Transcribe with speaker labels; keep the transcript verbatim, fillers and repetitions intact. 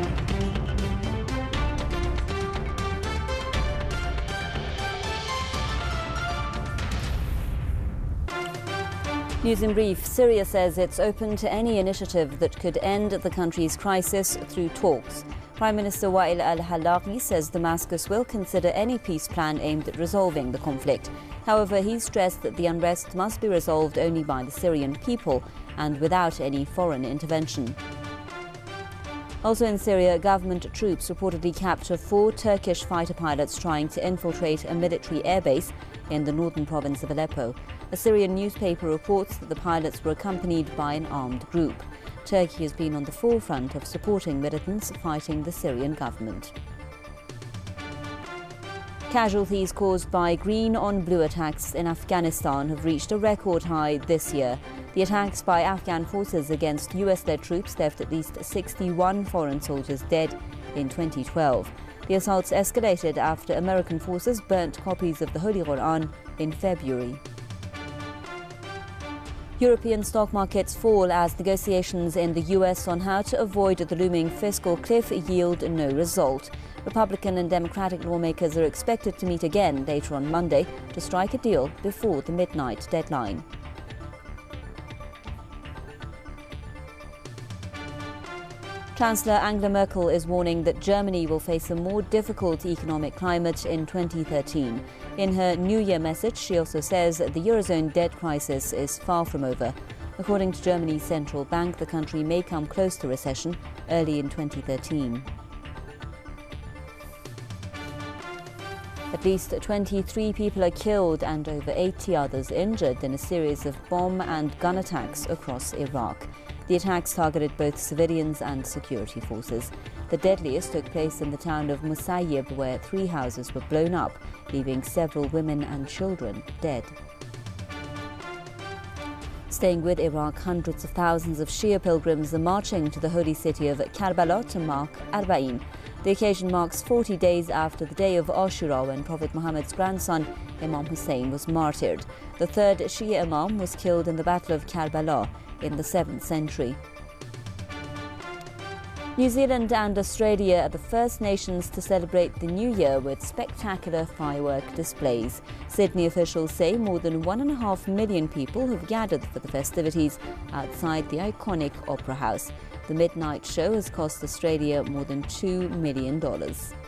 Speaker 1: News in brief. Syria says it's open to any initiative that could end the country's crisis through talks. Prime Minister Wael al-Hallaqi says Damascus will consider any peace plan aimed at resolving the conflict. However, he stressed that the unrest must be resolved only by the Syrian people and without any foreign intervention. Also in Syria, government troops reportedly capture four Turkish fighter pilots trying to infiltrate a military airbase in the northern province of Aleppo. A Syrian newspaper reports that the pilots were accompanied by an armed group. Turkey has been on the forefront of supporting militants fighting the Syrian government. Casualties caused by green-on-blue attacks in Afghanistan have reached a record high this year. The attacks by Afghan forces against U S-led troops left at least sixty-one foreign soldiers dead in twenty twelve. The assaults escalated after American forces burnt copies of the Holy Quran in February. European stock markets fall as negotiations in the U S on how to avoid the looming fiscal cliff yield no result. Republican and Democratic lawmakers are expected to meet again later on Monday to strike a deal before the midnight deadline. Chancellor Angela Merkel is warning that Germany will face a more difficult economic climate in twenty thirteen. In her New Year message, she also says that the Eurozone debt crisis is far from over. According to Germany's central bank, the country may come close to recession early in twenty thirteen. At least twenty-three people are killed and over eighty others injured in a series of bomb and gun attacks across Iraq. The attacks targeted both civilians and security forces. The deadliest took place in the town of Musayyib, where three houses were blown up, leaving several women and children dead. Staying with Iraq, hundreds of thousands of Shia pilgrims are marching to the holy city of Karbala to mark Arba'in. The occasion marks forty days after the day of Ashura, when Prophet Muhammad's grandson, Imam Hussein, was martyred. The third Shia Imam was killed in the Battle of Karbala in the seventh century. New Zealand and Australia are the first nations to celebrate the new year with spectacular firework displays. Sydney officials say more than one and a half million people have gathered for the festivities outside the iconic Opera House. The midnight show has cost Australia more than two million dollars.